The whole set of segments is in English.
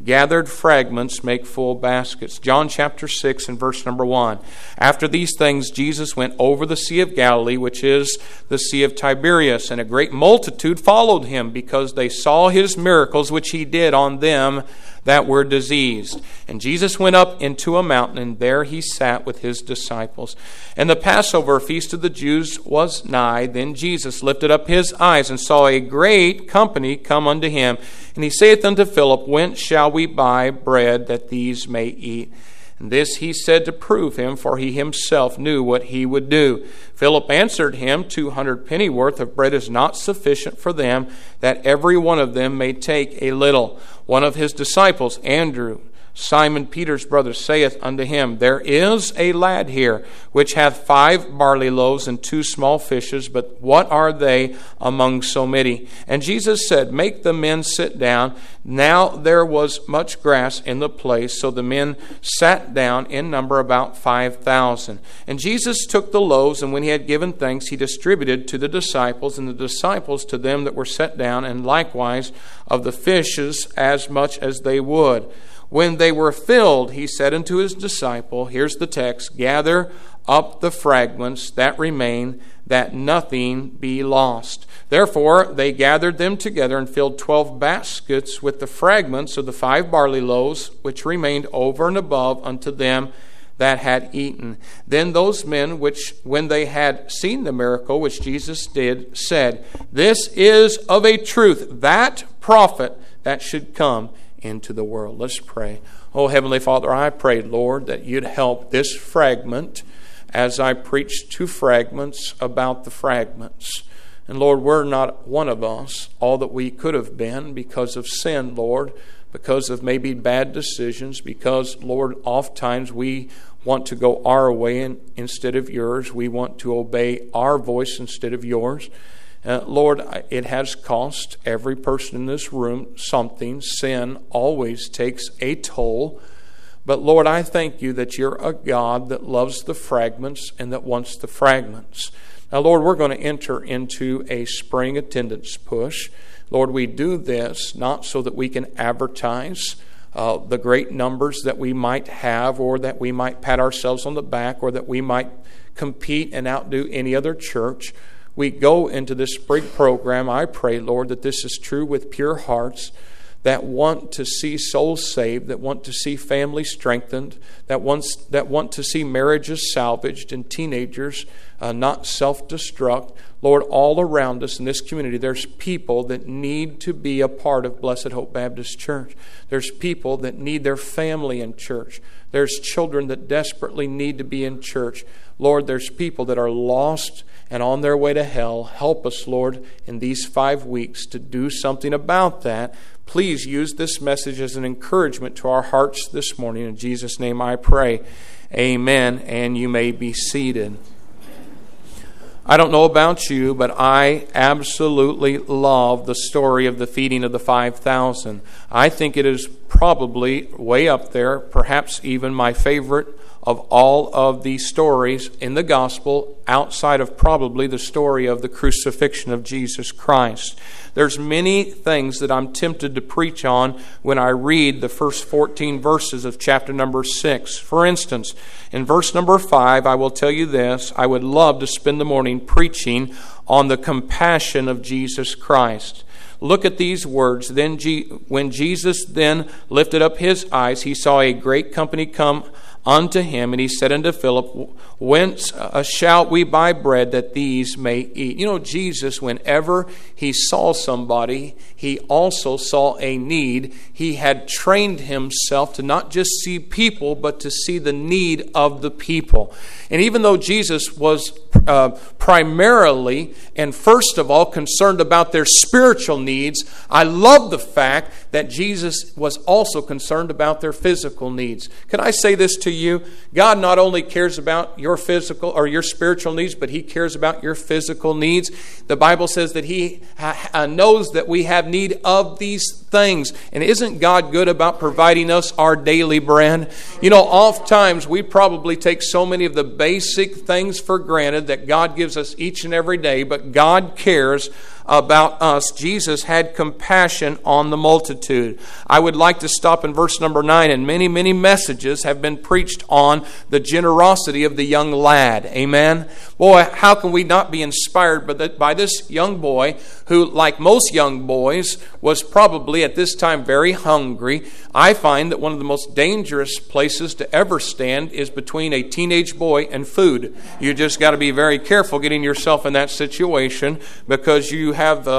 gathered fragments make full baskets. John chapter 6 and verse number 1. After these things, Jesus went over the Sea of Galilee, which is the Sea of Tiberias, and a great multitude followed him, because they saw his miracles which he did on them that were diseased. And Jesus went up into a mountain, and there he sat with his disciples. And the Passover feast of the Jews was nigh. Then Jesus lifted up his eyes and saw a great company come unto him. And he saith unto Philip, Whence shall we buy bread that these may eat? And this he said to prove him, for he himself knew what he would do. Philip answered him, 200 pennyworth of bread is not sufficient for them, that every one of them may take a little. One of his disciples, Andrew, Simon Peter's brother, saith unto him, There is a lad here, which hath 5 barley loaves and 2 small fishes, but what are they among so many? And Jesus said, Make the men sit down. Now there was much grass in the place, so the men sat down, in number about 5,000. And Jesus took the loaves, and when he had given thanks, he distributed to the disciples, and the disciples to them that were set down, and likewise of the fishes as much as they would. When they were filled, he said unto his disciple, here's the text, Gather up the fragments that remain, that nothing be lost. Therefore they gathered them together and filled 12 baskets with the fragments of the 5 barley loaves, which remained over and above unto them that had eaten. Then those men which, when they had seen the miracle which Jesus did, said, This is of a truth that prophet that should come into the world. Let's pray. Oh, Heavenly Father, I pray, Lord, that you'd help this fragment as I preach 2 fragments about the fragments. And Lord, we're not one of us all that we could have been because of sin, Lord, because of maybe bad decisions, because, Lord, oftentimes we want to go our way instead of yours. We want to obey our voice instead of yours. Lord, it has cost every person in this room something. Sin always takes a toll. But Lord, I thank you that you're a God that loves the fragments and that wants the fragments. Now, Lord, we're going to enter into a spring attendance push. Lord, we do this not so that we can advertise the great numbers that we might have, or that we might pat ourselves on the back, or that we might compete and outdo any other church. We go into this spring program, I pray, Lord, that this is true with pure hearts that want to see souls saved, that want to see families strengthened, that want to see marriages salvaged and teenagers not self-destruct. Lord, all around us in this community, there's people that need to be a part of Blessed Hope Baptist Church. There's people that need their family in church. There's children that desperately need to be in church. Lord, there's people that are lost and on their way to hell. Help us, Lord, in these 5 weeks to do something about that. Please use this message as an encouragement to our hearts this morning. In Jesus' name I pray. Amen. And you may be seated. I don't know about you, but I absolutely love the story of the feeding of the 5,000. I think it is probably way up there, perhaps even my favorite of all of the stories in the gospel, outside of probably the story of the crucifixion of Jesus Christ. There's many things that I'm tempted to preach on when I read the first 14 verses of chapter number 6. For instance, in verse number 5, I will tell you this: I would love to spend the morning preaching on the compassion of Jesus Christ. Look at these words. Then when Jesus then lifted up his eyes, he saw a great company come unto him, and he said unto Philip, Whence shall we buy bread that these may eat? You know, Jesus, whenever he saw somebody, he also saw a need. He had trained himself to not just see people, but to see the need of the people. And even though Jesus was primarily and first of all concerned about their spiritual needs, I love the fact that Jesus was also concerned about their physical needs. Can I say this to you? God not only cares about your physical or your spiritual needs, but he cares about your physical needs. The Bible says that he knows that we have need of these things. And isn't God good about providing us our daily bread? You know, oftentimes we probably take so many of the basic things for granted that God gives us each and every day, but God cares about us, Jesus had compassion on the multitude. I would like to stop in verse number 9, and many, many messages have been preached on the generosity of the young lad. Amen? Boy, how can we not be inspired by this young boy who, like most young boys, was probably at this time very hungry. I find that one of the most dangerous places to ever stand is between a teenage boy and food. You just got to be very careful getting yourself in that situation, because you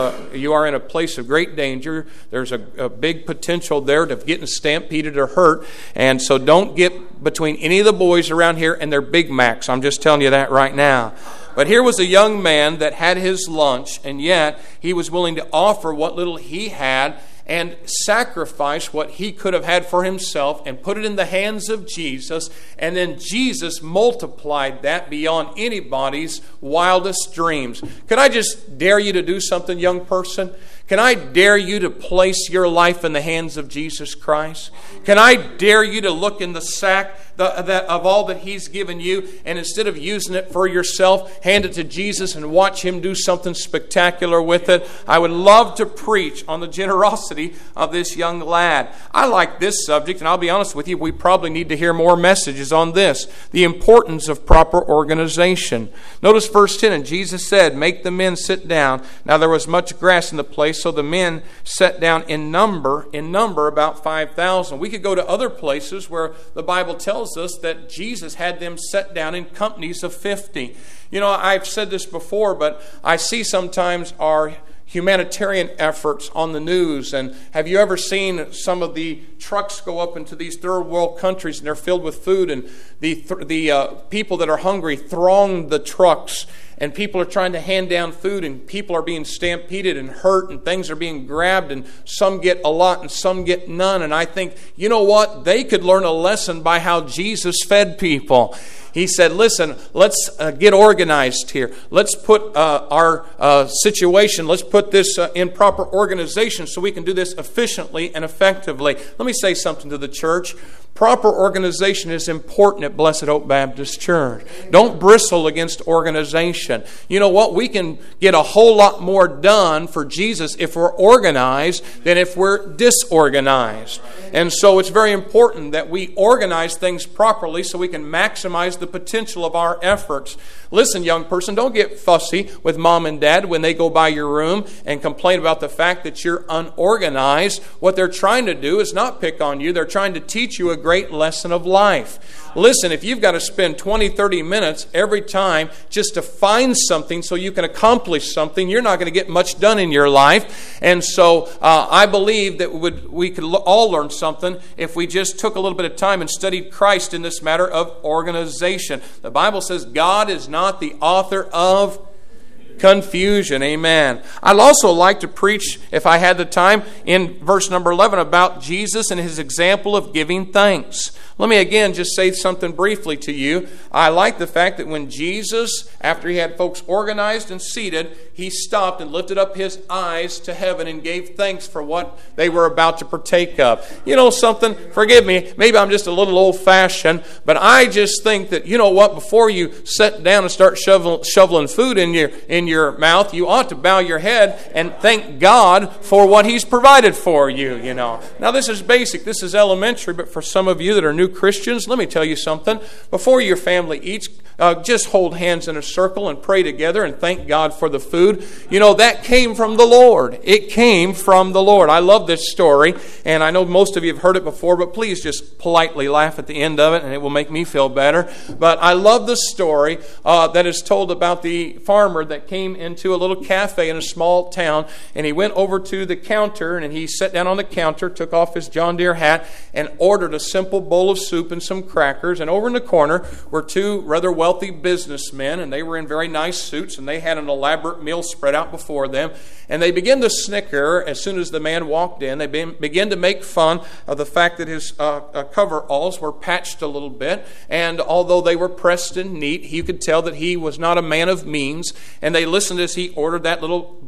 are in a place of great danger. There's a big potential there of getting stampeded or hurt, and so don't get between any of the boys around here and their Big Macs. I'm just telling you that right now. But here was a young man that had his lunch, and yet he was willing to offer what little he had and sacrifice what he could have had for himself and put it in the hands of Jesus. And then Jesus multiplied that beyond anybody's wildest dreams. Could I just dare you to do something, young person? Can I dare you to place your life in the hands of Jesus Christ? Can I dare you to look in the sack of all that He's given you, and instead of using it for yourself, hand it to Jesus and watch Him do something spectacular with it? I would love to preach on the generosity of this young lad. I like this subject, and I'll be honest with you, we probably need to hear more messages on this. The importance of proper organization. Notice verse 10, and Jesus said, "Make the men sit down. Now there was much grass in the place, so the men sat down in number about 5,000. We could go to other places where the Bible tells us that Jesus had them set down in companies of 50. You know, I've said this before, but I see sometimes our humanitarian efforts on the news. And have you ever seen some of the trucks go up into these third world countries, and they're filled with food, and the people that are hungry throng the trucks, and people are trying to hand down food, and people are being stampeded and hurt, and things are being grabbed, and some get a lot and some get none. And I think, you know what? They could learn a lesson by how Jesus fed people. He said, listen, let's get organized here. Let's put our situation, let's put this in proper organization so we can do this efficiently and effectively. Let me say something to the church. Proper organization is important at Blessed Hope Baptist Church. Don't bristle against organization. You know what? We can get a whole lot more done for Jesus if we're organized than if we're disorganized. And so it's very important that we organize things properly so we can maximize the potential of our efforts. Listen, young person, don't get fussy with mom and dad when they go by your room and complain about the fact that you're unorganized. What they're trying to do is not pick on you. They're trying to teach you a great lesson of life. Listen, if you've got to spend 20, 30 minutes every time just to find something so you can accomplish something, you're not going to get much done in your life. And so I believe that we could all learn something if we just took a little bit of time and studied Christ in this matter of organization. The Bible says God is not the author of confusion. Amen. I'd also like to preach, if I had the time, in verse number 11 about Jesus and His example of giving thanks. Let me again just say something briefly to you. I like the fact that when Jesus, after He had folks organized and seated, He stopped and lifted up His eyes to heaven and gave thanks for what they were about to partake of. You know something? Forgive me. Maybe I'm just a little old-fashioned, but I just think that, you know what, before you sit down and start shoveling food in your mouth, you ought to bow your head and thank God for what He's provided for you, you know. Now, this is basic. This is elementary, but for some of you that are new Christians, let me tell you something. Before your family eats, just hold hands in a circle and pray together and thank God for the food. You know, that came from the Lord. It came from the Lord. I love this story, and I know most of you have heard it before, but please just politely laugh at the end of it, and it will make me feel better. But I love the story that is told about the farmer that came into a little cafe in a small town, and he went over to the counter, and he sat down on the counter, took off his John Deere hat, and ordered a simple bowl of soup and some crackers. And over in the corner were two rather wealthy businessmen, and they were in very nice suits, and they had an elaborate meal spread out before them. And they began to snicker as soon as the man walked in. They began to make fun of the fact that his coveralls were patched a little bit, and although they were pressed and neat, you could tell that he was not a man of means. And they listened as he ordered that little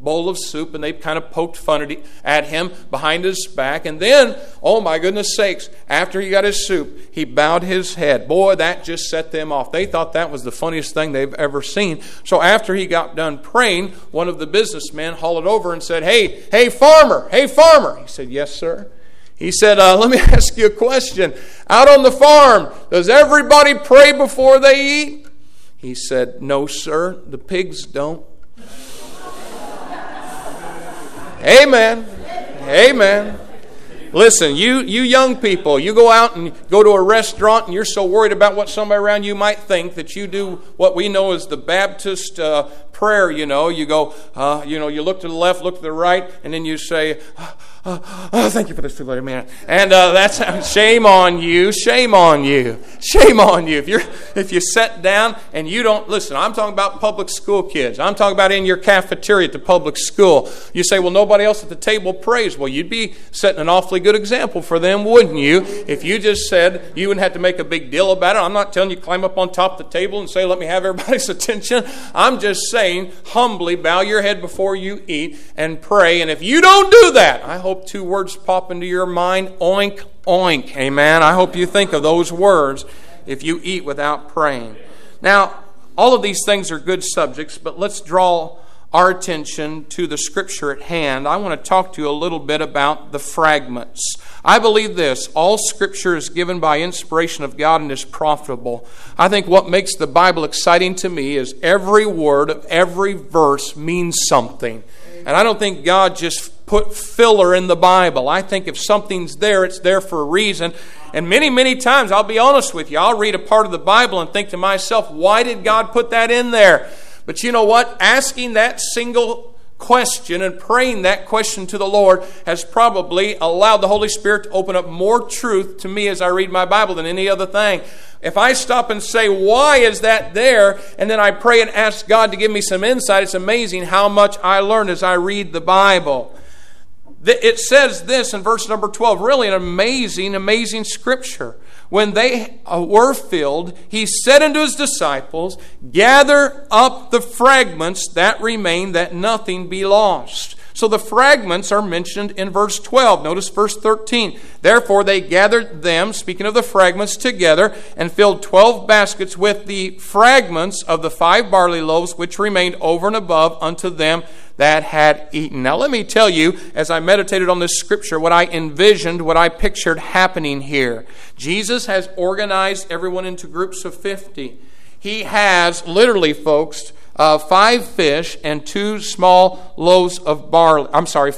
bowl of soup, and they kind of poked fun at him behind his back. And then, oh my goodness sakes, after he got his soup, he bowed his head. Boy, that just set them off. They thought that was the funniest thing they've ever seen. So after he got done praying, one of the businessmen hollered over and said, Hey, farmer. He said, yes, sir. He said, let me ask you a question. Out on the farm, does everybody pray before they eat? He said, no, sir, the pigs don't. Amen. Amen. Listen, you young people, you go out and go to a restaurant and you're so worried about what somebody around you might think that you do what we know as the Baptist prayer, you know. You go, you look to the left, look to the right, and then you say, thank you for this food, man. And that's shame on you, shame on you, shame on you. If you sit down and you don't listen, I'm talking about public school kids. I'm talking about in your cafeteria at the public school. You say, well, nobody else at the table prays. Well, you'd be setting an awfully good example for them, wouldn't you? If you just said, you wouldn't have to make a big deal about it. I'm not telling you climb up on top of the table and say, let me have everybody's attention. I'm just saying, humbly bow your head before you eat and pray. And if you don't do that, I hope 2 words pop into your mind. Oink, oink. Amen. I hope you think of those words if you eat without praying. Now, all of these things are good subjects, but let's draw our attention to the scripture at hand. I want to talk to you a little bit about the fragments. I believe this: all scripture is given by inspiration of God and is profitable. I think what makes the Bible exciting to me is every word of every verse means something. And I don't think God just put filler in the Bible. I think if something's there, it's there for a reason. And many, many times, I'll be honest with you, I'll read a part of the Bible and think to myself, why did God put that in there? But you know what? Asking that single question and praying that question to the Lord has probably allowed the Holy Spirit to open up more truth to me as I read my Bible than any other thing. If I stop and say, why is that there? And then I pray and ask God to give me some insight, it's amazing how much I learn as I read the Bible. It says this in verse number 12, really an amazing scripture. When they were filled, he said unto his disciples, gather up the fragments that remain, that nothing be lost. So the fragments are mentioned in verse 12. Notice verse 13. Therefore they gathered them, speaking of the fragments, together, and filled 12 baskets with the fragments of the 5 barley loaves, which remained over and above unto them that had eaten. Now let me tell you, as I meditated on this scripture, what I envisioned, what I pictured happening here. Jesus has organized everyone into groups of 50. He has literally, folks, 5 fish and 2 small loaves of barley.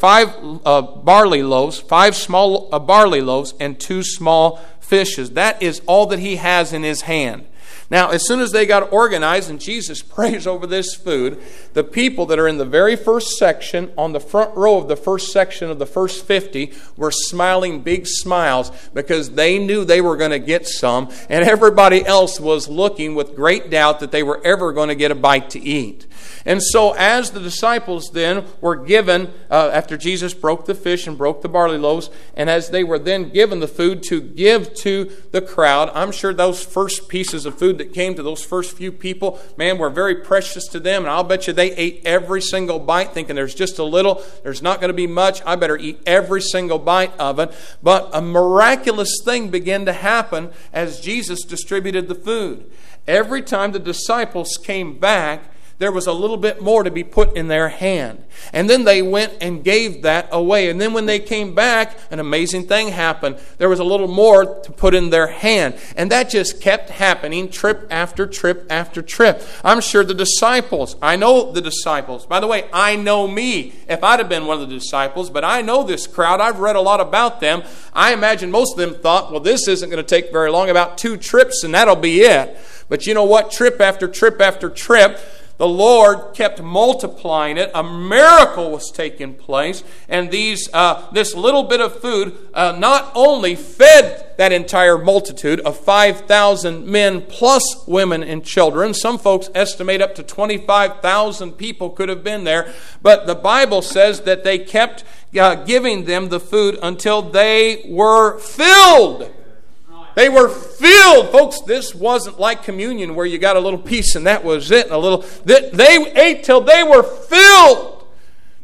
5 barley loaves, 5 small barley loaves, and 2 small fishes. That is all that he has in his hand. Now, as soon as they got organized and Jesus prays over this food, the people that are in the very first section, on the front row of the first section of the first 50, were smiling big smiles because they knew they were going to get some, and everybody else was looking with great doubt that they were ever going to get a bite to eat. And so as the disciples then were given, after Jesus broke the fish and broke the barley loaves, and as they were then given the food to give to the crowd, I'm sure those first pieces of food that came to those first few people, man, were very precious to them. And I'll bet you they ate every single bite thinking there's just a little, there's not going to be much, I better eat every single bite of it. But a miraculous thing began to happen as Jesus distributed the food. Every time the disciples came back, there was a little bit more to be put in their hand. And then they went and gave that away. And then when they came back, an amazing thing happened. There was a little more to put in their hand. And that just kept happening trip after trip after trip. I'm sure the disciples, I know the disciples. By the way, I know me if I'd have been one of the disciples, but I know this crowd. I've read a lot about them. I imagine most of them thought, well, this isn't going to take very long, about 2 trips and that'll be it. But you know what? Trip after trip after trip, the Lord kept multiplying it. A miracle was taking place. And this little bit of food not only fed that entire multitude of 5,000 men plus women and children. Some folks estimate up to 25,000 people could have been there. But the Bible says that they kept giving them the food until they were filled. They were filled. Folks, this wasn't like communion where you got a little piece and that was it. They ate till they were filled.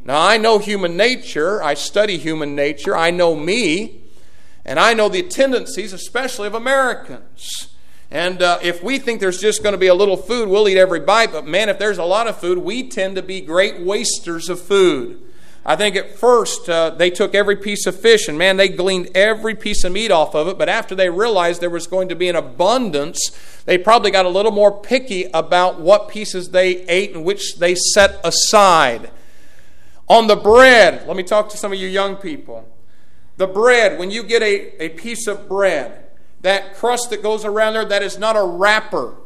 Now, I know human nature. I study human nature. I know me. And I know the tendencies, especially of Americans. And if we think there's just going to be a little food, we'll eat every bite. But man, if there's a lot of food, we tend to be great wasters of food. I think at first they took every piece of fish and man, they gleaned every piece of meat off of it. But after they realized there was going to be an abundance, they probably got a little more picky about what pieces they ate and which they set aside. On the bread, let me talk to some of you young people. The bread, when you get a piece of bread, that crust that goes around there, that is not a wrapper.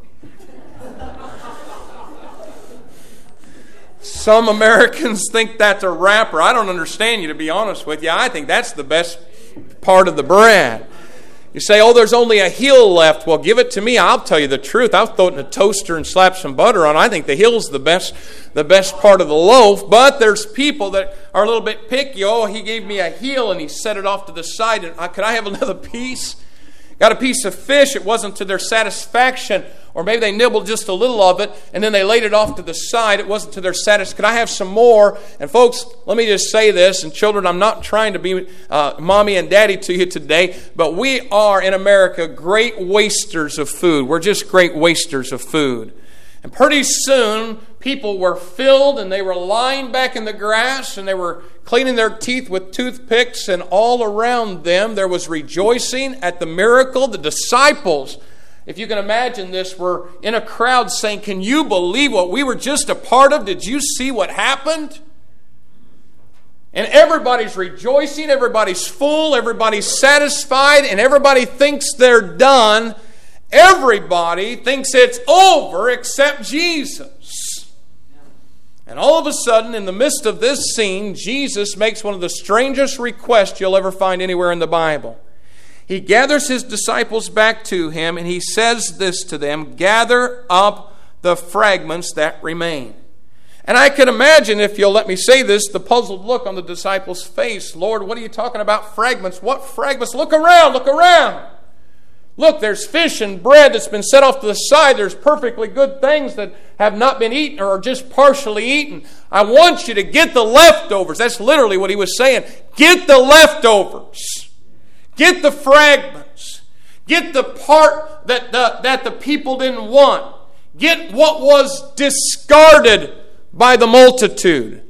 Some Americans think that's a wrapper. I don't understand you, to be honest with you. I think that's the best part of the bread. You say, oh, there's only a heel left. Well, give it to me. I'll tell you the truth. I'll throw it in a toaster and slap some butter on it. I think the heel's the best part of the loaf. But there's people that are a little bit picky. Oh, he gave me a heel and he set it off to the side. And could I have another piece? Got a piece of fish, it wasn't to their satisfaction, or maybe they nibbled just a little of it, and then they laid it off to the side, it wasn't to their satisfaction. Could I have some more? And folks, let me just say this, and children, I'm not trying to be mommy and daddy to you today, but we are in America great wasters of food. We're just great wasters of food. And pretty soon, people were filled and they were lying back in the grass and they were cleaning their teeth with toothpicks, and all around them there was rejoicing at the miracle. The disciples, if you can imagine this, were in a crowd saying, can you believe what we were just a part of? Did you see what happened? And everybody's rejoicing, everybody's full, everybody's satisfied, and everybody thinks they're done. Everybody thinks it's over except Jesus. And all of a sudden, in the midst of this scene, Jesus makes one of the strangest requests you'll ever find anywhere in the Bible. He gathers his disciples back to him and he says this to them, gather up the fragments that remain. And I can imagine, if you'll let me say this, the puzzled look on the disciples' face. Lord, what are you talking about, fragments? What fragments? Look around, look around. Look, there's fish and bread that's been set off to the side. There's perfectly good things that have not been eaten or are just partially eaten. I want you to get the leftovers. That's literally what he was saying. Get the leftovers. Get the fragments. Get the part that the people didn't want. Get what was discarded by the multitude.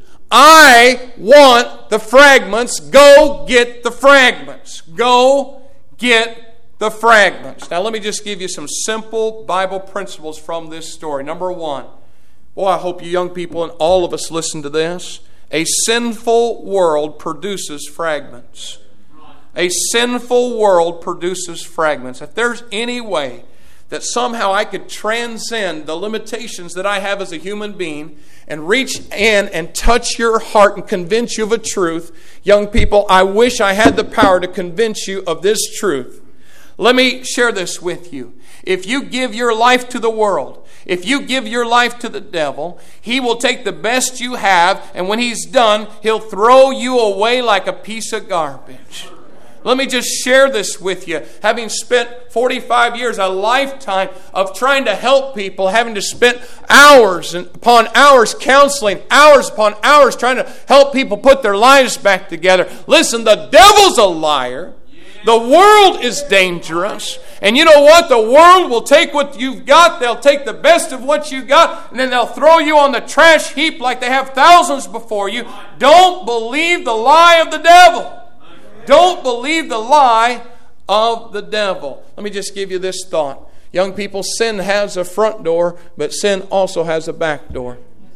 I want the fragments. Go get the fragments. Go get the fragments. Now let me just give you some simple Bible principles from this story. Number one, boy, I hope you young people and all of us listen to this. A sinful world produces fragments. A sinful world produces fragments. If there's any way that somehow I could transcend the limitations that I have as a human being and reach in and touch your heart and convince you of a truth, young people, I wish I had the power to convince you of this truth. Let me share this with you. If you give your life to the world, if you give your life to the devil, he will take the best you have, and when he's done, he'll throw you away like a piece of garbage. Let me just share this with you. Having spent 45 years, a lifetime of trying to help people, having to spend hours upon hours counseling, hours upon hours trying to help people put their lives back together. Listen, the devil's a liar. The world is dangerous. And you know what? The world will take what you've got. They'll take the best of what you got. And then they'll throw you on the trash heap like they have thousands before you. Don't believe the lie of the devil. Don't believe the lie of the devil. Let me just give you this thought. Young people, sin has a front door, but sin also has a back door.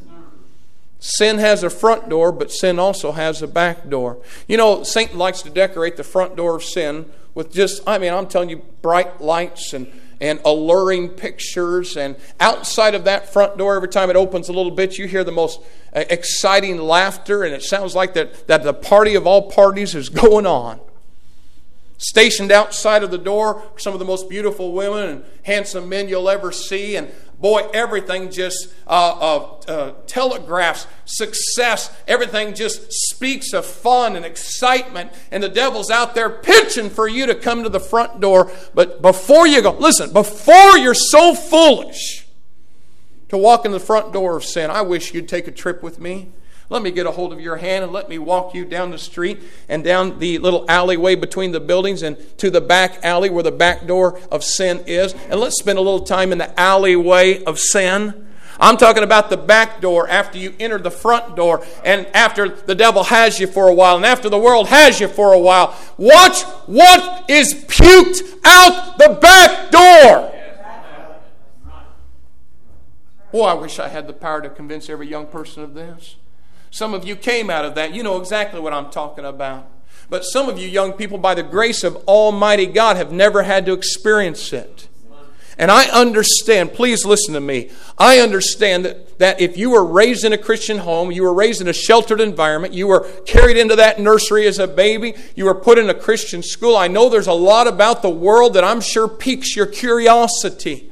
Sin has a front door, but sin also has a back door. You know, Satan likes to decorate the front door of sin with just, I'm telling you, bright lights and alluring pictures. And outside of that front door, every time it opens a little bit, you hear the most exciting laughter, and it sounds like that the party of all parties is going on. Stationed outside of the door are some of the most beautiful women and handsome men you'll ever see. And boy, everything just telegraphs success. Everything just speaks of fun and excitement. And the devil's out there pitching for you to come to the front door. But before you go, listen, before you're so foolish to walk in the front door of sin, I wish you'd take a trip with me. Let me get a hold of your hand and let me walk you down the street and down the little alleyway between the buildings and to the back alley where the back door of sin is. And let's spend a little time in the alleyway of sin. I'm talking about the back door after you enter the front door and after the devil has you for a while and after the world has you for a while. Watch what is puked out the back door. Boy, I wish I had the power to convince every young person of this. Some of you came out of that. You know exactly what I'm talking about. But some of you young people, by the grace of Almighty God, have never had to experience it. And I understand, please listen to me. I understand that if you were raised in a Christian home, you were raised in a sheltered environment, you were carried into that nursery as a baby, you were put in a Christian school. I know there's a lot about the world that I'm sure piques your curiosity.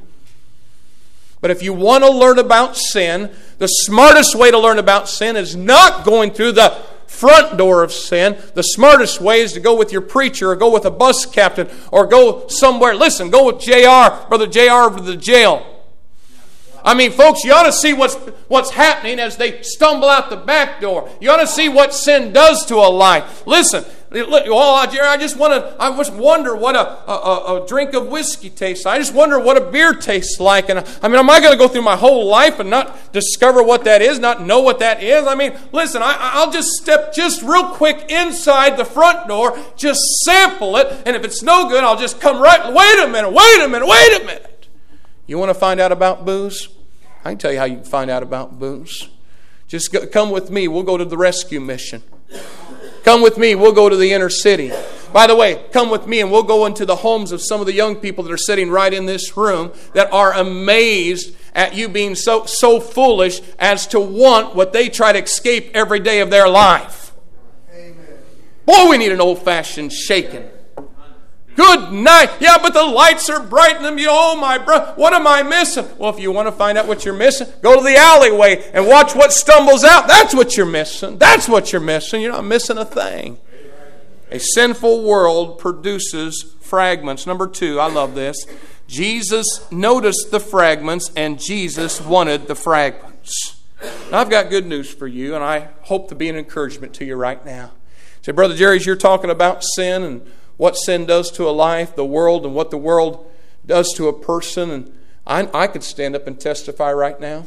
But if you want to learn about sin, the smartest way to learn about sin is not going through the front door of sin. The smartest way is to go with your preacher or go with a bus captain or go somewhere. Listen, go with JR, Brother JR, over to the jail. I mean, folks, you ought to see what's happening as they stumble out the back door. You ought to see what sin does to a life. Listen, I just wonder what a drink of whiskey tastes like. I just wonder what a beer tastes like. And I mean, am I going to go through my whole life and not discover what that is, not know what that is? I mean, listen, I'll just step just real quick inside the front door, just sample it, and if it's no good, I'll just come right, wait a minute. You want to find out about booze? I can tell you how you can find out about booze. Just come with me. We'll go to the rescue mission. Come with me. We'll go to the inner city. By the way, come with me and we'll go into the homes of some of the young people that are sitting right in this room that are amazed at you being so foolish as to want what they try to escape every day of their life. Amen. Boy, we need an old-fashioned shaking. Good night. Yeah, but the lights are bright and oh my bro, what am I missing? Well, if you want to find out what you're missing, go to the alleyway and watch what stumbles out. That's what you're missing. That's what you're missing. You're not missing a thing. A sinful world produces fragments. Number 2, I love this. Jesus noticed the fragments and Jesus wanted the fragments. Now, I've got good news for you, and I hope to be an encouragement to you right now. Say, Brother Jerry, as you're talking about sin and what sin does to a life, the world, and what the world does to a person. And I could stand up and testify right now.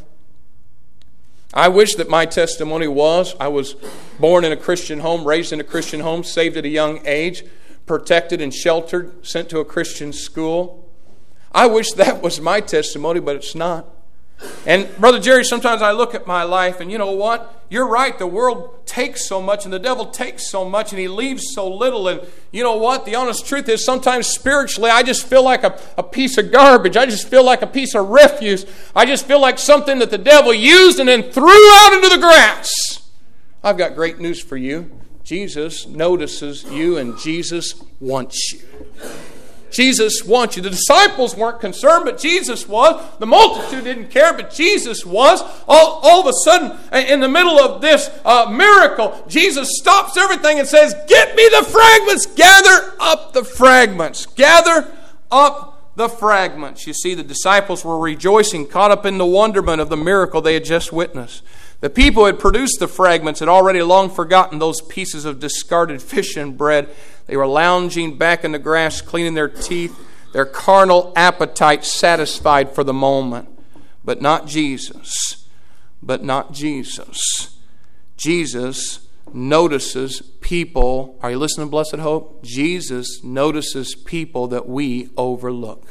I wish that my testimony was I was born in a Christian home, raised in a Christian home, saved at a young age, protected and sheltered, sent to a Christian school. I wish that was my testimony, but it's not. And Brother Jerry, sometimes I look at my life and you know what? You're right, the world takes so much and the devil takes so much and he leaves so little. And you know what? The honest truth is sometimes spiritually I just feel like a piece of garbage. I just feel like a piece of refuse. I just feel like something that the devil used and then threw out into the grass. I've got great news for you. Jesus notices you and Jesus wants you. Jesus wants you. The disciples weren't concerned, but Jesus was. The multitude didn't care, but Jesus was. All of a sudden, in the middle of this miracle, Jesus stops everything and says, "Get me the fragments. Gather up the fragments. Gather up the fragments." You see, the disciples were rejoicing, caught up in the wonderment of the miracle they had just witnessed. The people who had produced the fragments had already long forgotten those pieces of discarded fish and bread. They were lounging back in the grass, cleaning their teeth, their carnal appetite satisfied for the moment. But not Jesus. But not Jesus. Jesus notices people. Are you listening, Blessed Hope? Jesus notices people that we overlook.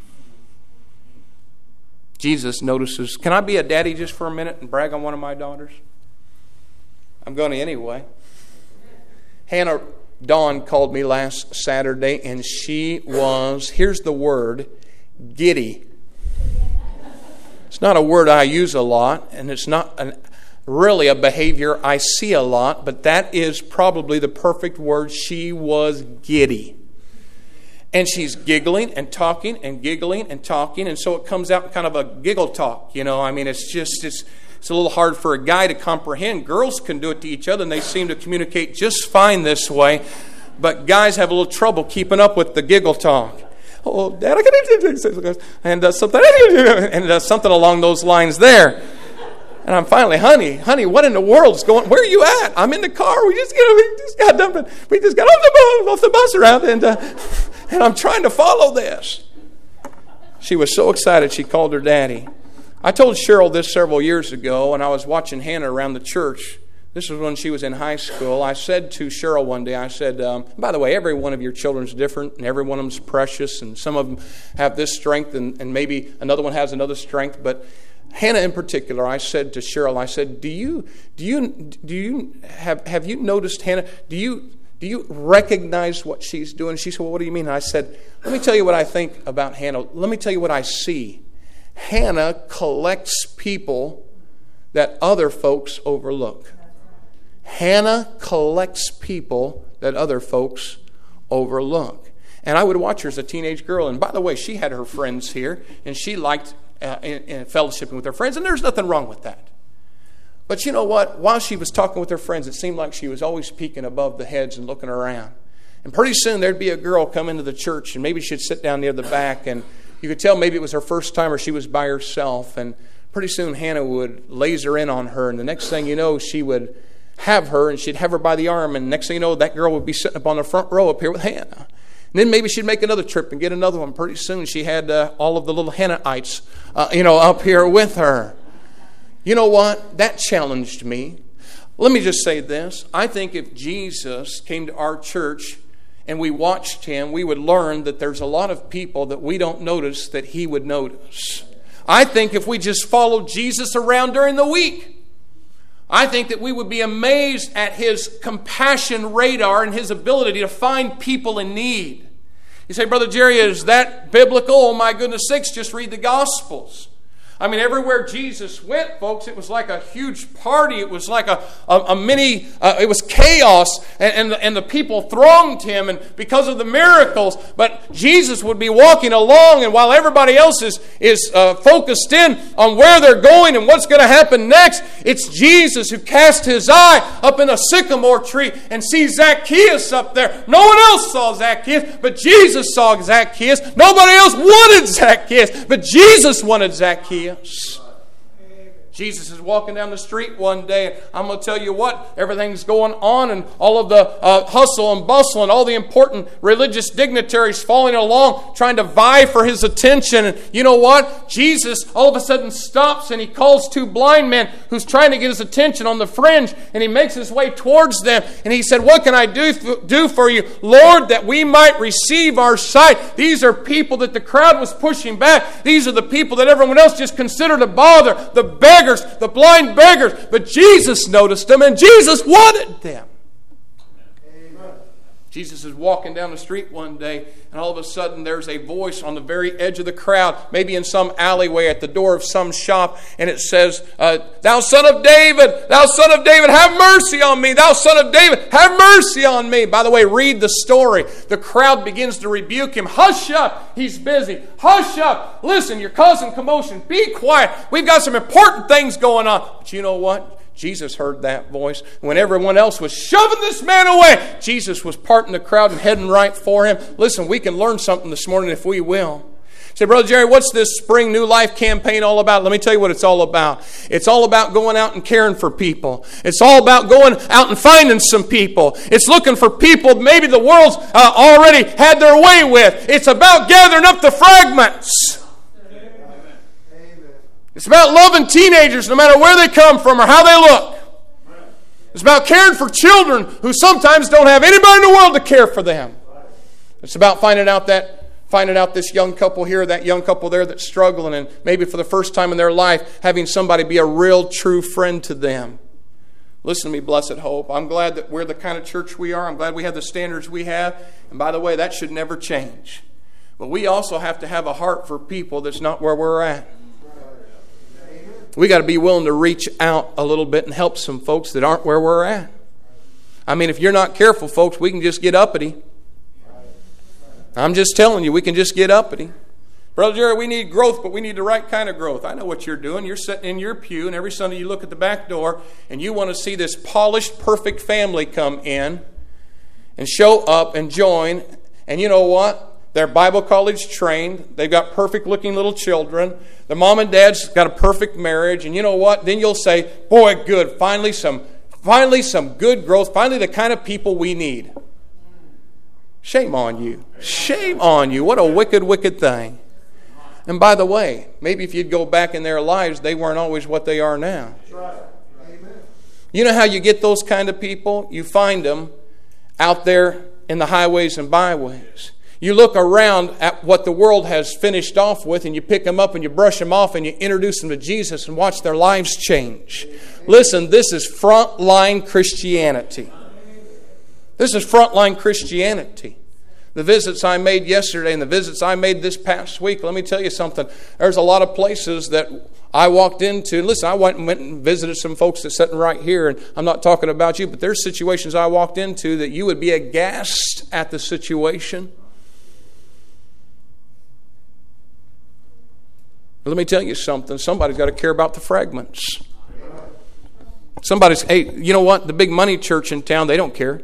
Jesus notices. Can I be a daddy just for a minute and brag on one of my daughters? I'm going to anyway. Hannah Dawn called me last Saturday and she was, here's the word, giddy. It's not a word I use a lot and it's not really a behavior I see a lot, but that is probably the perfect word. She was giddy. And she's giggling and talking and giggling and talking, and so it comes out kind of a giggle talk. You know, I mean, it's a little hard for a guy to comprehend. Girls can do it to each other, and they seem to communicate just fine this way. But guys have a little trouble keeping up with the giggle talk. Oh, Dad, and something along those lines there. And I'm finally, honey, what in the world is going? Where are you at? I'm in the car. We just got off the bus around, and I'm trying to follow this. She was so excited she called her daddy. I told Cheryl this several years ago, and I was watching Hannah around the church. This was when she was in high school. I said to Cheryl one day, I said, by the way, every one of your children is different, and every one of them is precious, and some of them have this strength, and maybe another one has another strength. But Hannah in particular, I said to Cheryl, I said, have you noticed, Hannah, do you recognize what she's doing? She said, well, what do you mean? And I said, let me tell you what I think about Hannah. Let me tell you what I see. Hannah collects people that other folks overlook. Hannah collects people that other folks overlook. And I would watch her as a teenage girl. And by the way, she had her friends here, and she liked fellowshipping with her friends, and there's nothing wrong with that. But you know what? While she was talking with her friends, it seemed like she was always peeking above the heads and looking around. And pretty soon there'd be a girl come into the church, and maybe she'd sit down near the back, and you could tell maybe it was her first time or she was by herself. And pretty soon Hannah would laser in on her, and the next thing you know, she would have her, and she'd have her by the arm, and next thing you know, that girl would be sitting up on the front row up here with Hannah. And then maybe she'd make another trip and get another one. Pretty soon she had all of the little Hannah-ites, up here with her. You know what? That challenged me. Let me just say this. I think if Jesus came to our church and we watched him, we would learn that there's a lot of people that we don't notice that he would notice. I think if we just followed Jesus around during the week, I think that we would be amazed at his compassion radar and his ability to find people in need. You say, Brother Jerry, is that biblical? Oh my goodness sakes, just read the Gospels. I mean, everywhere Jesus went, folks, it was like a huge party. It was like a mini, it was chaos, and the people thronged him, and because of the miracles. But Jesus would be walking along, and while everybody else is focused in on where they're going and what's going to happen next, it's Jesus who cast his eye up in a sycamore tree and sees Zacchaeus up there. No one else saw Zacchaeus, but Jesus saw Zacchaeus. Nobody else wanted Zacchaeus, but Jesus wanted Zacchaeus. Jesus is walking down the street one day, and I'm going to tell you what, everything's going on, and all of the hustle and bustle and all the important religious dignitaries following along, trying to vie for his attention. And you know what? Jesus all of a sudden stops, and he calls two blind men who's trying to get his attention on the fringe, and he makes his way towards them, and he said, what can I do for you, Lord, that we might receive our sight? These are people that the crowd was pushing back. These are the people that everyone else just considered a bother, the beggars, the blind beggars. But Jesus noticed them, and Jesus wanted them. Amen. Jesus is walking down the street one day, and all of a sudden there's a voice on the very edge of the crowd, maybe in some alleyway at the door of some shop, and it says, thou son of David, have mercy on me. Thou son of David, have mercy on me. By the way, read the story. The crowd begins to rebuke him. Hush up, he's busy. Hush up. Listen, you're causing commotion. Be quiet. We've got some important things going on. But you know what? Jesus heard that voice. When everyone else was shoving this man away, Jesus was parting the crowd and heading right for him. Listen, we can learn something this morning if we will. Say, Brother Jerry, what's this Spring New Life campaign all about? Let me tell you what it's all about. It's all about going out and caring for people. It's all about going out and finding some people. It's looking for people maybe the world's already had their way with. It's about gathering up the fragments. It's about loving teenagers no matter where they come from or how they look. It's about caring for children who sometimes don't have anybody in the world to care for them. It's about finding out this young couple here, that young couple there that's struggling, and maybe for the first time in their life, having somebody be a real, true friend to them. Listen to me, Blessed Hope. I'm glad that we're the kind of church we are. I'm glad we have the standards we have. And by the way, that should never change. But we also have to have a heart for people that's not where we're at. We got to be willing to reach out a little bit and help some folks that aren't where we're at. I mean, if you're not careful, folks, we can just get uppity. I'm just telling you, we can just get uppity. Brother Jerry, we need growth, but we need the right kind of growth. I know what you're doing. You're sitting in your pew, and every Sunday you look at the back door, and you want to see this polished, perfect family come in and show up and join. And you know what? They're Bible college trained. They've got perfect looking little children. The mom and dad's got a perfect marriage. And you know what? Then you'll say, boy, good. Finally some good growth. Finally the kind of people we need. Shame on you. Shame on you. What a wicked, wicked thing. And by the way, maybe if you'd go back in their lives, they weren't always what they are now. You know how you get those kind of people? You find them out there in the highways and byways. You look around at what the world has finished off with, and you pick them up and you brush them off and you introduce them to Jesus and watch their lives change. Listen, this is frontline Christianity. This is frontline Christianity. The visits I made yesterday and the visits I made this past week, let me tell you something. There's a lot of places that I walked into. Listen, I went and visited some folks that's sitting right here, and I'm not talking about you, but there's situations I walked into that you would be aghast at the situation. Let me tell you something. Somebody's got to care about the fragments. Hey, you know what? The big money church in town, they don't care.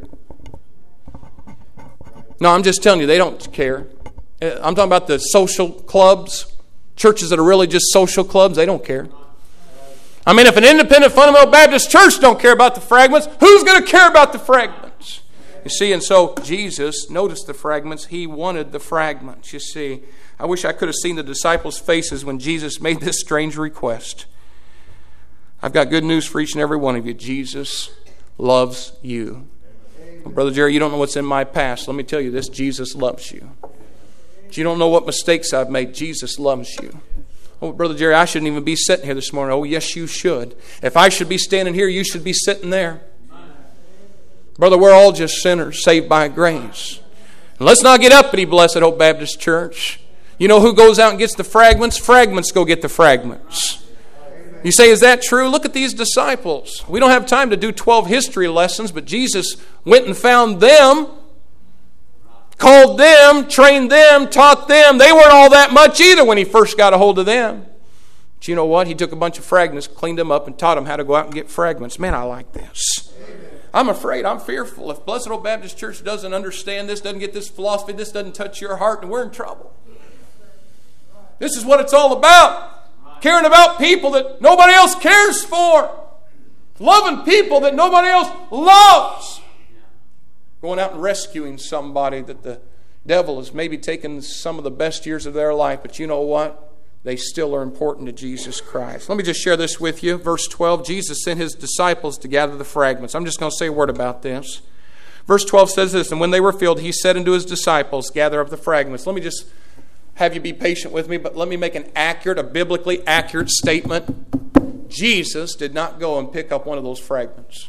No, I'm just telling you, they don't care. I'm talking about the social clubs, churches that are really just social clubs, they don't care. I mean, if an independent fundamental Baptist church don't care about the fragments, who's going to care about the fragments? You see, and so Jesus noticed the fragments. He wanted the fragments, you see. I wish I could have seen the disciples' faces when Jesus made this strange request. I've got good news for each and every one of you. Jesus loves you. Well, Brother Jerry, you don't know what's in my past. Let me tell you this. Jesus loves you. You don't know what mistakes I've made. Jesus loves you. Oh, Brother Jerry, I shouldn't even be sitting here this morning. Oh, yes, you should. If I should be standing here, you should be sitting there. Brother, we're all just sinners saved by grace. And let's not get uppity, Blessed Hope Baptist Church. You know who goes out and gets the fragments? Fragments go get the fragments. You say, is that true? Look at these disciples. We don't have time to do 12 history lessons, but Jesus went and found them, called them, trained them, taught them. They weren't all that much either when he first got a hold of them. But you know what? He took a bunch of fragments, cleaned them up, and taught them how to go out and get fragments. Man, I like this. I'm afraid, I'm fearful. If Blessed Old Baptist Church doesn't understand this, doesn't get this philosophy, this doesn't touch your heart, then we're in trouble. This is what it's all about. Caring about people that nobody else cares for. Loving people that nobody else loves. Going out and rescuing somebody that the devil has maybe taken some of the best years of their life. But you know what? They still are important to Jesus Christ. Let me just share this with you. Verse 12, Jesus sent his disciples to gather the fragments. I'm just going to say a word about this. Verse 12 says this, and when they were filled, he said unto his disciples, gather up the fragments. Let me just have you be patient with me, but let me make a biblically accurate statement. Jesus did not go and pick up one of those fragments.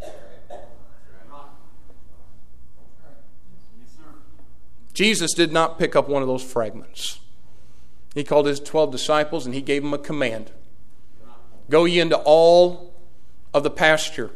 Jesus did not pick up one of those fragments. He called his 12 disciples and he gave them a command. Go ye into all of the pasture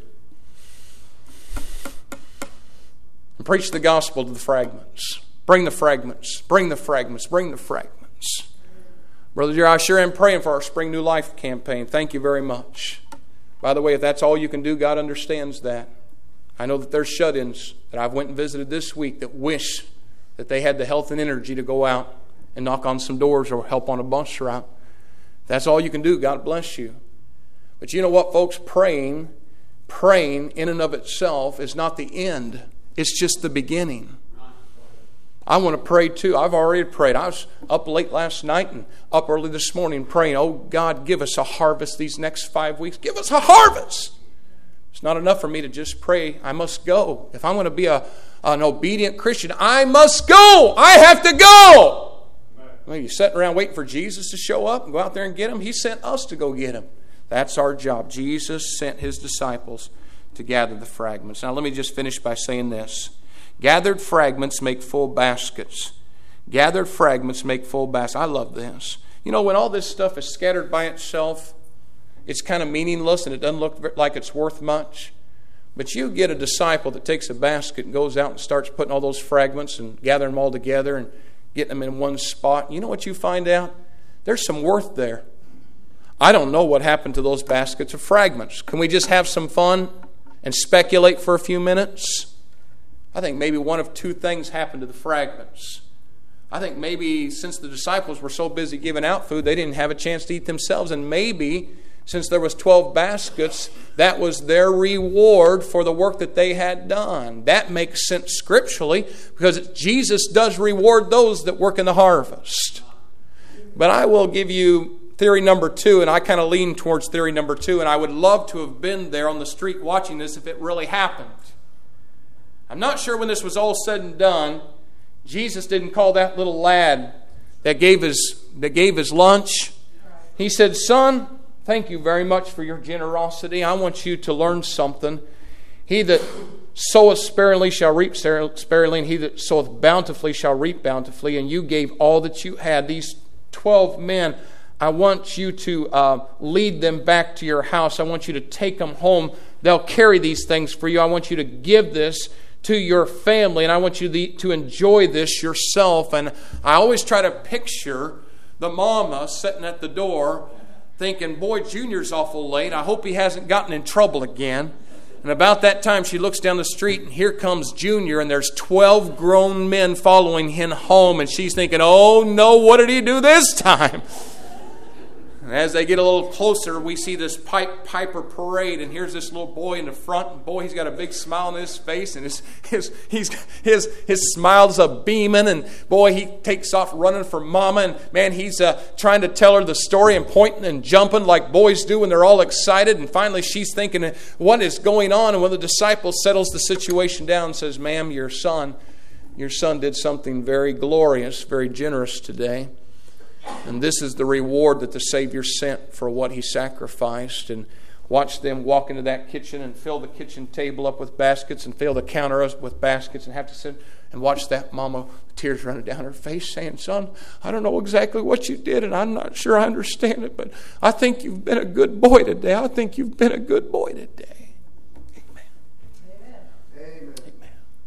and preach the gospel to the fragments. Bring the fragments. Bring the fragments. Bring the fragments. Brother dear, I sure am praying for our Spring New Life campaign. Thank you very much. By the way, if that's all you can do, God understands that. I know that there's shut-ins that I've went and visited this week that wish that they had the health and energy to go out and knock on some doors or help on a bus route. If that's all you can do, God bless you. But you know what, folks? Praying in and of itself is not the end. It's just the beginning. I want to pray too. I've already prayed. I was up late last night and up early this morning praying, oh God, give us a harvest these next 5 weeks. Give us a harvest. It's not enough for me to just pray. I must go. If I'm going to be an obedient Christian, I must go. I have to go. Well, you're sitting around waiting for Jesus to show up and go out there and get him. He sent us to go get him. That's our job. Jesus sent his disciples to gather the fragments. Now let me just finish by saying this. Gathered fragments make full baskets. Gathered fragments make full baskets. I love this. You know, when all this stuff is scattered by itself, it's kind of meaningless and it doesn't look like it's worth much. But you get a disciple that takes a basket and goes out and starts putting all those fragments and gathering them all together and getting them in one spot. You know what you find out? There's some worth there. I don't know what happened to those baskets of fragments. Can we just have some fun and speculate for a few minutes? I think maybe one of two things happened to the fragments. I think maybe since the disciples were so busy giving out food, they didn't have a chance to eat themselves. And maybe since there was 12 baskets, that was their reward for the work that they had done. That makes sense scripturally, because Jesus does reward those that work in the harvest. But I will give you theory number 2, and I kind of lean towards theory number 2, and I would love to have been there on the street watching this if it really happened. I'm not sure when this was all said and done, Jesus didn't call that little lad that gave his lunch. He said, "Son, thank you very much for your generosity. I want you to learn something. He that soweth sparingly shall reap sparingly, and he that soweth bountifully shall reap bountifully. And you gave all that you had." These 12 men, I want you to lead them back to your house. I want you to take them home. They'll carry these things for you. I want you to give this to your family, and I want you to enjoy this yourself. And I always try to picture the mama sitting at the door thinking, "Boy, Junior's awful late. I hope he hasn't gotten in trouble again." And about that time, she looks down the street, and here comes Junior, and there's 12 grown men following him home, and she's thinking, "Oh no, what did he do this time?" And as they get a little closer, we see this Piper parade, and here's this little boy in the front. And boy, he's got a big smile on his face, and his smile's a beaming. And boy, he takes off running for Mama, and man, he's trying to tell her the story and pointing and jumping like boys do when they're all excited. And finally, she's thinking, "What is going on?" And one of the disciples settles the situation down and says, "Ma'am, your son did something very glorious, very generous today. And this is the reward that the Savior sent for what He sacrificed." And watch them walk into that kitchen and fill the kitchen table up with baskets and fill the counter up with baskets, and have to sit and watch that mama, tears running down her face, saying, "Son, I don't know exactly what you did, and I'm not sure I understand it, but I think you've been a good boy today. I think you've been a good boy today." Amen. Amen. Amen.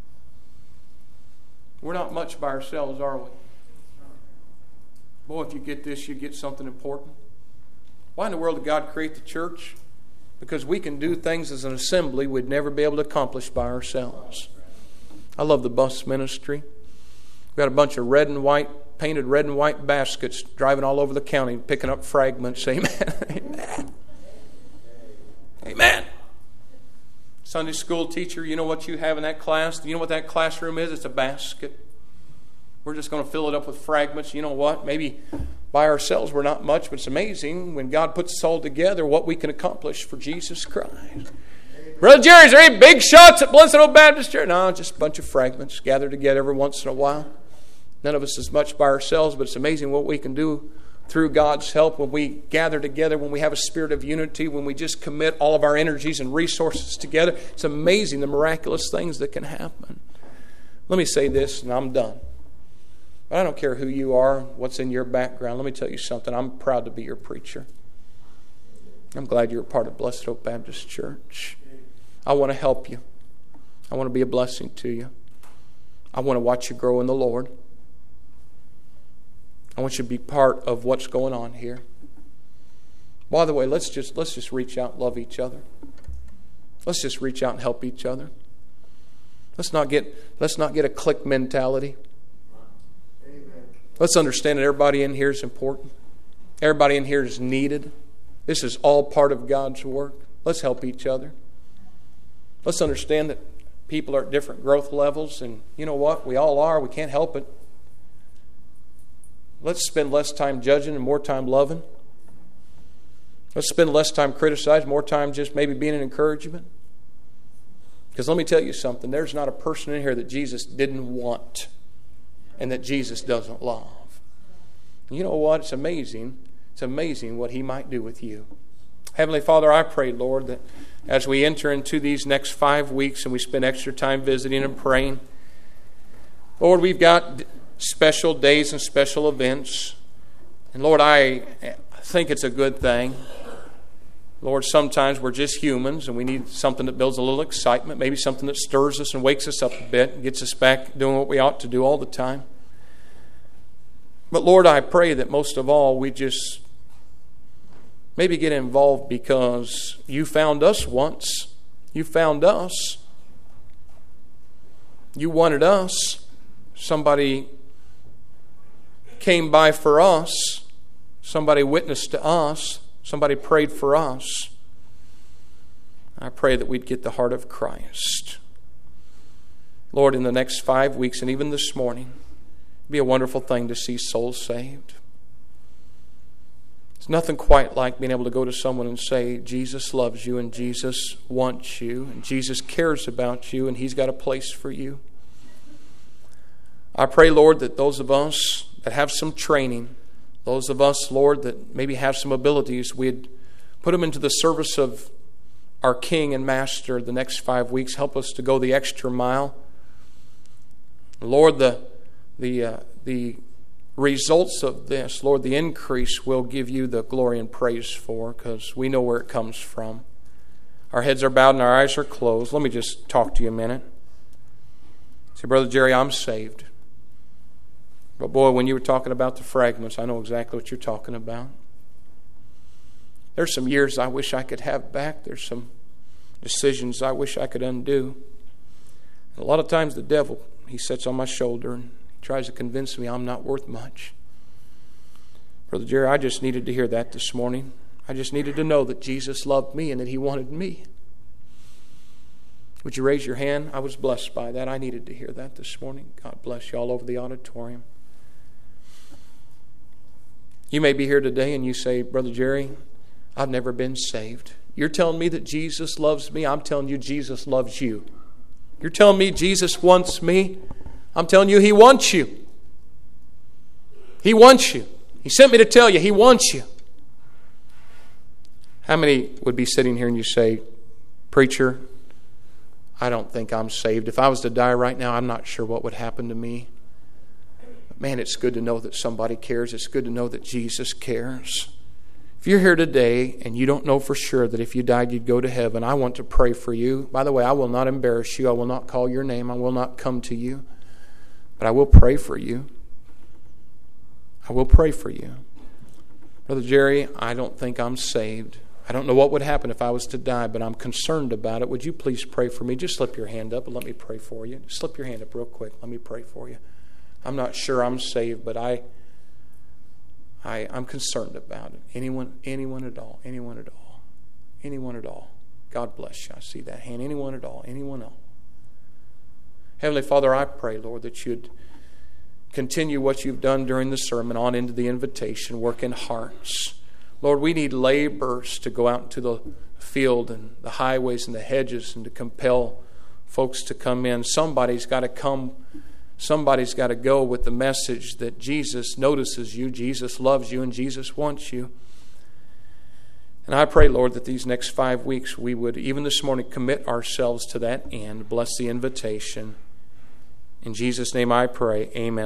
We're not much by ourselves, are we? Boy, if you get this, you get something important. Why in the world did God create the church? Because we can do things as an assembly we'd never be able to accomplish by ourselves. I love the bus ministry. We've got a bunch of painted red and white baskets driving all over the county, picking up fragments. Amen. Amen. Amen. Sunday school teacher, you know what you have in that class? You know what that classroom is? It's a basket. We're just going to fill it up with fragments. You know what? Maybe by ourselves we're not much, but it's amazing when God puts us all together what we can accomplish for Jesus Christ. Amen. Brother Jerry, is there any big shots at Blessed Old Baptist Church? No, just a bunch of fragments gathered together every once in a while. None of us is much by ourselves, but it's amazing what we can do through God's help when we gather together, when we have a spirit of unity, when we just commit all of our energies and resources together. It's amazing the miraculous things that can happen. Let me say this, and I'm done. But I don't care who you are, what's in your background. Let me tell you something. I'm proud to be your preacher. I'm glad you're a part of Blessed Oak Baptist Church. I want to help you. I want to be a blessing to you. I want to watch you grow in the Lord. I want you to be part of what's going on here. By the way, let's just reach out and love each other. Let's just reach out and help each other. Let's not get a clique mentality. Let's understand that everybody in here is important. Everybody in here is needed. This is all part of God's work. Let's help each other. Let's understand that people are at different growth levels, and you know what? We all are. We can't help it. Let's spend less time judging and more time loving. Let's spend less time criticizing, more time just maybe being an encouragement. Because let me tell you something. There's not a person in here that Jesus didn't want and that Jesus doesn't love. You know what? It's amazing. It's amazing what He might do with you. Heavenly Father, I pray, Lord, that as we enter into these next 5 weeks and we spend extra time visiting and praying, Lord, we've got special days and special events. And Lord, I think it's a good thing. Lord, sometimes we're just humans and we need something that builds a little excitement, maybe something that stirs us and wakes us up a bit and gets us back doing what we ought to do all the time. But Lord, I pray that most of all we just maybe get involved because You found us once. You found us. You wanted us. Somebody came by for us. Somebody witnessed to us. Somebody prayed for us. I pray that we'd get the heart of Christ. Lord, in the next 5 weeks and even this morning, it'd be a wonderful thing to see souls saved. It's nothing quite like being able to go to someone and say, Jesus loves you and Jesus wants you and Jesus cares about you and He's got a place for you. I pray, Lord, that those of us that have some training, those of us, Lord, that maybe have some abilities, we'd put them into the service of our King and Master the next 5 weeks. Help us to go the extra mile. Lord, the results of this, Lord, the increase we'll give you the glory and praise for, because we know where it comes from. Our heads are bowed and our eyes are closed. Let me just talk to you a minute. Say, Brother Jerry, I'm saved. But boy, when you were talking about the fragments, I know exactly what you're talking about. There's some years I wish I could have back. There's some decisions I wish I could undo. And a lot of times the devil, he sits on my shoulder and tries to convince me I'm not worth much. Brother Jerry, I just needed to hear that this morning. I just needed to know that Jesus loved me and that He wanted me. Would you raise your hand? I was blessed by that. I needed to hear that this morning. God bless you all over the auditorium. You may be here today and you say, Brother Jerry, I've never been saved. You're telling me that Jesus loves me. I'm telling you Jesus loves you. You're telling me Jesus wants me. I'm telling you He wants you. He wants you. He sent me to tell you He wants you. How many would be sitting here and you say, Preacher, I don't think I'm saved. If I was to die right now, I'm not sure what would happen to me. But man, it's good to know that somebody cares. It's good to know that Jesus cares. If you're here today and you don't know for sure that if you died you'd go to heaven, I want to pray for you. By the way, I will not embarrass you. I will not call your name. I will not come to you. But I will pray for you. I will pray for you. Brother Jerry, I don't think I'm saved. I don't know what would happen if I was to die, but I'm concerned about it. Would you please pray for me? Just slip your hand up and let me pray for you. Just slip your hand up real quick. Let me pray for you. I'm not sure I'm saved, but I'm concerned about it. Anyone at all. God bless you. I see that hand. Anyone at all. Anyone else. Heavenly Father, I pray, Lord, that you'd continue what you've done during the sermon on into the invitation, work in hearts. Lord, we need laborers to go out into the field and the highways and the hedges and to compel folks to come in. Somebody's got to come. Somebody's got to go with the message that Jesus notices you, Jesus loves you, and Jesus wants you. And I pray, Lord, that these next 5 weeks we would, even this morning, commit ourselves to that end. Bless the invitation. In Jesus' name I pray, amen.